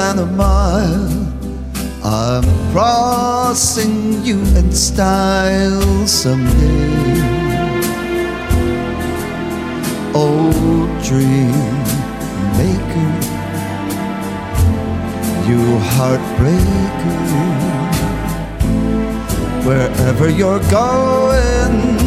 than a mile. I'm crossing you in style someday. Oh, dream maker, you heartbreaker, wherever you're going,